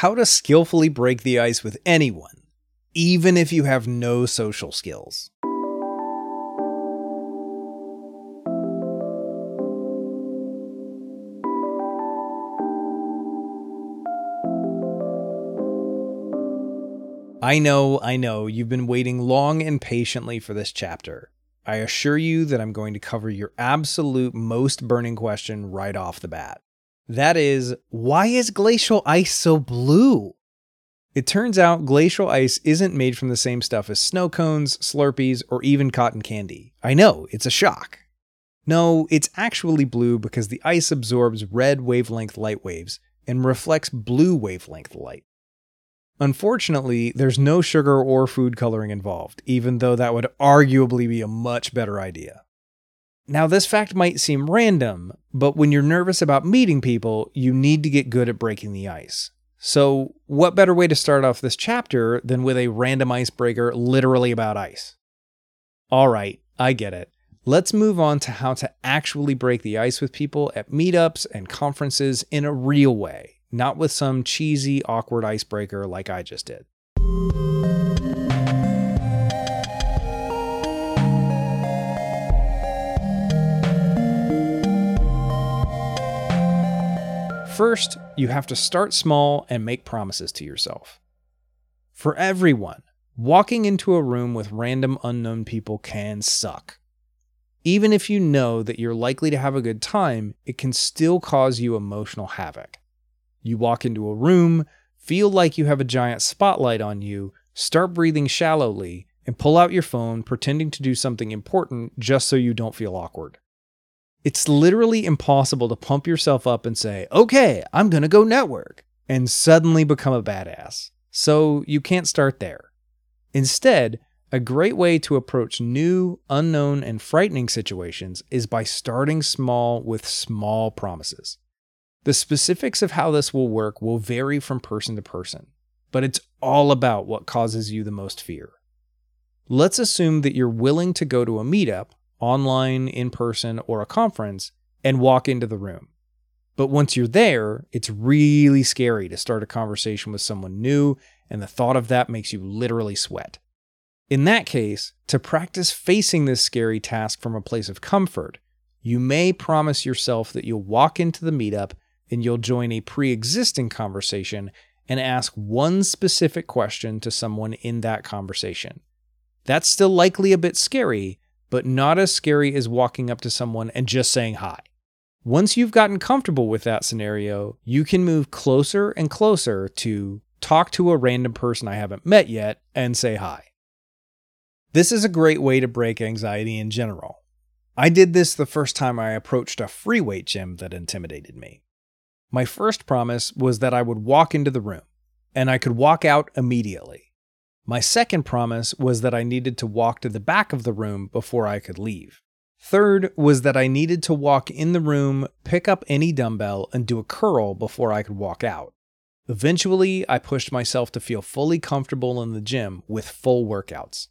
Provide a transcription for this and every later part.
how to skillfully break the ice with anyone, even if you have no social skills. I know, you've been waiting long and patiently for this chapter. I assure you that I'm going to cover your absolute most burning question right off the bat. That is, why is glacial ice so blue? It turns out glacial ice isn't made from the same stuff as snow cones, Slurpees, or even cotton candy. I know, it's a shock. No, it's actually blue because the ice absorbs red wavelength light waves and reflects blue wavelength light. Unfortunately, there's no sugar or food coloring involved, even though that would arguably be a much better idea. Now, this fact might seem random, but when you're nervous about meeting people, you need to get good at breaking the ice. So, what better way to start off this chapter than with a random icebreaker literally about ice? Alright, I get it. Let's move on to how to actually break the ice with people at meetups and conferences in a real way. Not with some cheesy, awkward icebreaker like I just did. First, you have to start small and make promises to yourself. For everyone, walking into a room with random unknown people can suck. Even if you know that you're likely to have a good time, it can still cause you emotional havoc. You walk into a room, feel like you have a giant spotlight on you, start breathing shallowly, and pull out your phone pretending to do something important just so you don't feel awkward. It's literally impossible to pump yourself up and say, okay, I'm gonna go network, and suddenly become a badass. So you can't start there. Instead, a great way to approach new, unknown, and frightening situations is by starting small with small promises. The specifics of how this will work will vary from person to person, but it's all about what causes you the most fear. Let's assume that you're willing to go to a meetup, online, in person, or a conference, and walk into the room. But once you're there, it's really scary to start a conversation with someone new, and the thought of that makes you literally sweat. In that case, to practice facing this scary task from a place of comfort, you may promise yourself that you'll walk into the meetup and you'll join a pre-existing conversation and ask one specific question to someone in that conversation. That's still likely a bit scary, but not as scary as walking up to someone and just saying hi. Once you've gotten comfortable with that scenario, you can move closer and closer to talk to a random person I haven't met yet and say hi. This is a great way to break anxiety in general. I did this the first time I approached a free weight gym that intimidated me. My first promise was that I would walk into the room, and I could walk out immediately. My second promise was that I needed to walk to the back of the room before I could leave. Third was that I needed to walk in the room, pick up any dumbbell, and do a curl before I could walk out. Eventually, I pushed myself to feel fully comfortable in the gym with full workouts.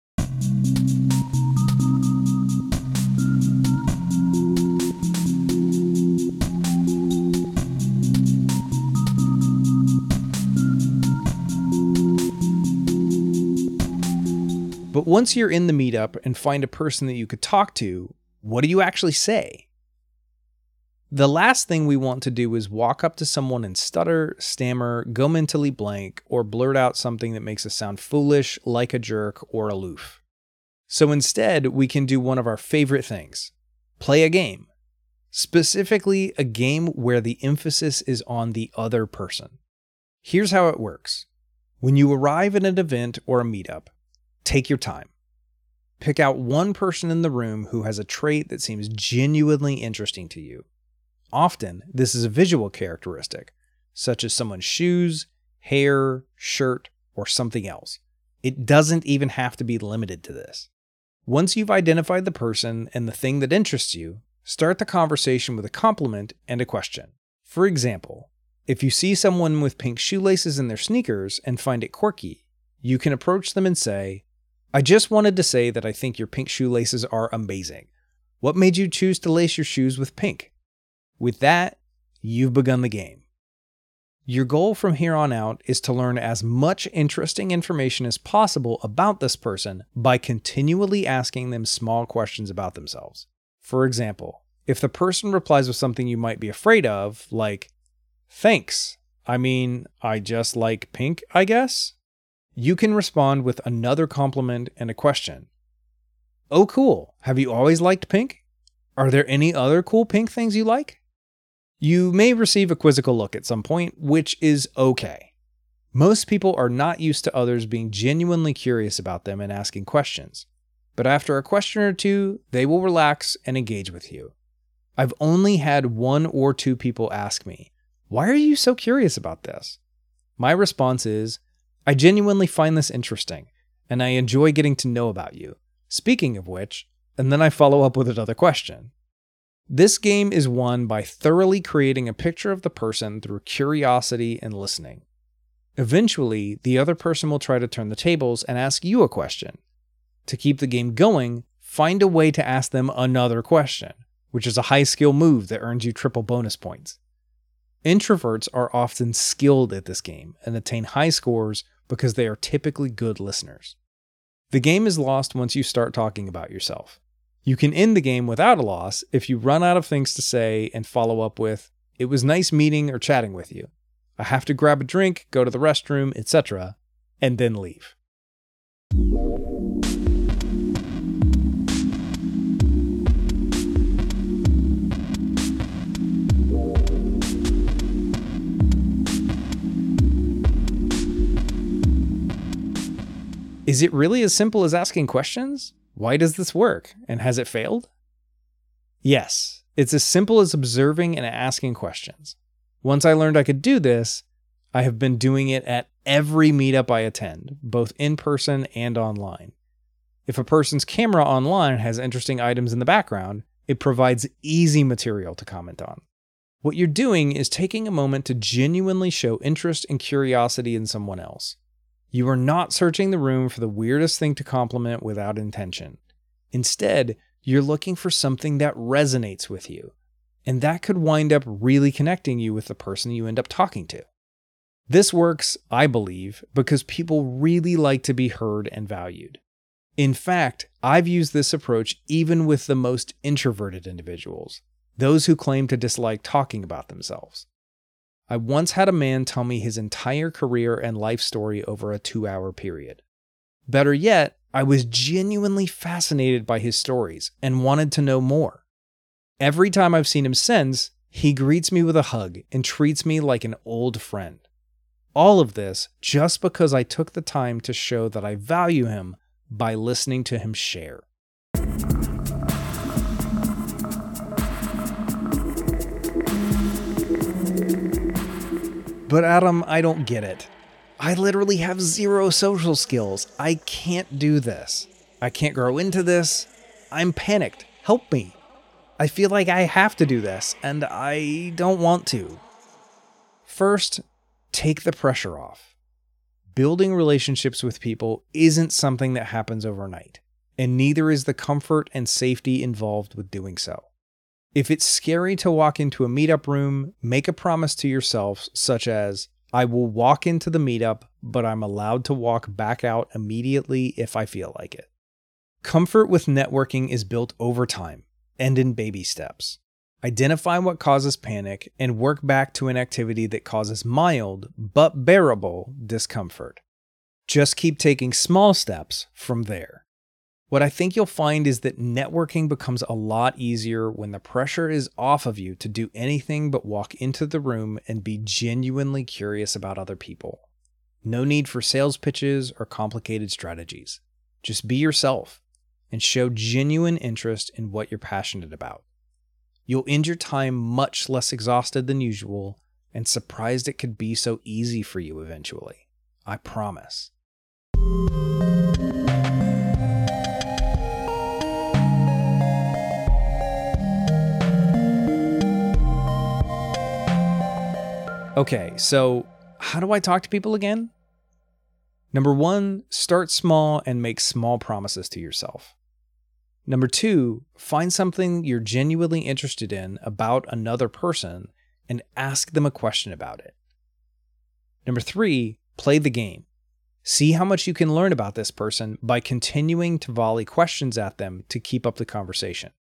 But once you're in the meetup and find a person that you could talk to, what do you actually say? The last thing we want to do is walk up to someone and stutter, stammer, go mentally blank, or blurt out something that makes us sound foolish, like a jerk, or aloof. So instead, we can do one of our favorite things: play a game. Specifically, a game where the emphasis is on the other person. Here's how it works. When you arrive at an event or a meetup, take your time. Pick out one person in the room who has a trait that seems genuinely interesting to you. Often, this is a visual characteristic, such as someone's shoes, hair, shirt, or something else. It doesn't even have to be limited to this. Once you've identified the person and the thing that interests you, start the conversation with a compliment and a question. For example, if you see someone with pink shoelaces in their sneakers and find it quirky, you can approach them and say, "I just wanted to say that I think your pink shoelaces are amazing. What made you choose to lace your shoes with pink?" With that, you've begun the game. Your goal from here on out is to learn as much interesting information as possible about this person by continually asking them small questions about themselves. For example, if the person replies with something you might be afraid of, like, "Thanks. I mean, I just like pink, I guess," you can respond with another compliment and a question. "Oh, cool. Have you always liked pink? Are there any other cool pink things you like?" You may receive a quizzical look at some point, which is okay. Most people are not used to others being genuinely curious about them and asking questions. But after a question or two, they will relax and engage with you. I've only had 1 or 2 people ask me, "Why are you so curious about this?" My response is, "I genuinely find this interesting, and I enjoy getting to know about you. Speaking of which," and then I follow up with another question. This game is won by thoroughly creating a picture of the person through curiosity and listening. Eventually, the other person will try to turn the tables and ask you a question. To keep the game going, find a way to ask them another question, which is a high skill move that earns you triple bonus points. Introverts are often skilled at this game and attain high scores because they are typically good listeners. The game is lost once you start talking about yourself. You can end the game without a loss if you run out of things to say and follow up with, "It was nice meeting or chatting with you. I have to grab a drink, go to the restroom, etc.," and then leave. Is it really as simple as asking questions? Why does this work? And has it failed? Yes, it's as simple as observing and asking questions. Once I learned I could do this, I have been doing it at every meetup I attend, both in person and online. If a person's camera online has interesting items in the background, it provides easy material to comment on. What you're doing is taking a moment to genuinely show interest and curiosity in someone else. You are not searching the room for the weirdest thing to compliment without intention. Instead, you're looking for something that resonates with you, and that could wind up really connecting you with the person you end up talking to. This works, I believe, because people really like to be heard and valued. In fact, I've used this approach even with the most introverted individuals, those who claim to dislike talking about themselves. I once had a man tell me his entire career and life story over a 2-hour period. Better yet, I was genuinely fascinated by his stories and wanted to know more. Every time I've seen him since, he greets me with a hug and treats me like an old friend. All of this just because I took the time to show that I value him by listening to him share. But Adam, I don't get it. I literally have 0 social skills. I can't do this. I can't grow into this. I'm panicked. Help me. I feel like I have to do this, and I don't want to. First, take the pressure off. Building relationships with people isn't something that happens overnight, and neither is the comfort and safety involved with doing so. If it's scary to walk into a meetup room, make a promise to yourself, such as, "I will walk into the meetup, but I'm allowed to walk back out immediately if I feel like it." Comfort with networking is built over time and in baby steps. Identify what causes panic and work back to an activity that causes mild, but bearable, discomfort. Just keep taking small steps from there. What I think you'll find is that networking becomes a lot easier when the pressure is off of you to do anything but walk into the room and be genuinely curious about other people. No need for sales pitches or complicated strategies. Just be yourself and show genuine interest in what you're passionate about. You'll end your time much less exhausted than usual and surprised it could be so easy for you eventually. I promise. Okay, so how do I talk to people again? Number 1, start small and make small promises to yourself. Number 2, find something you're genuinely interested in about another person and ask them a question about it. Number 3, play the game. See how much you can learn about this person by continuing to volley questions at them to keep up the conversation.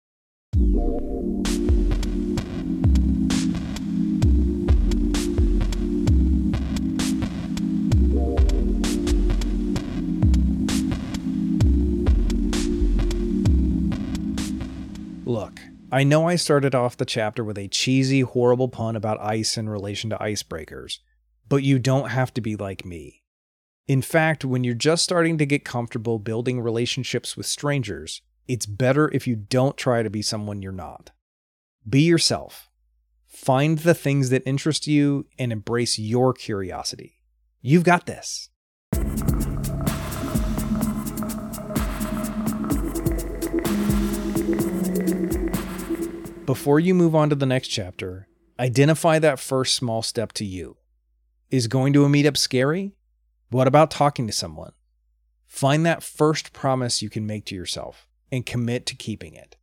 Look, I know I started off the chapter with a cheesy, horrible pun about ice in relation to icebreakers, but you don't have to be like me. In fact, when you're just starting to get comfortable building relationships with strangers, it's better if you don't try to be someone you're not. Be yourself. Find the things that interest you and embrace your curiosity. You've got this. Before you move on to the next chapter, identify that first small step to you. Is going to a meetup scary? What about talking to someone? Find that first promise you can make to yourself and commit to keeping it.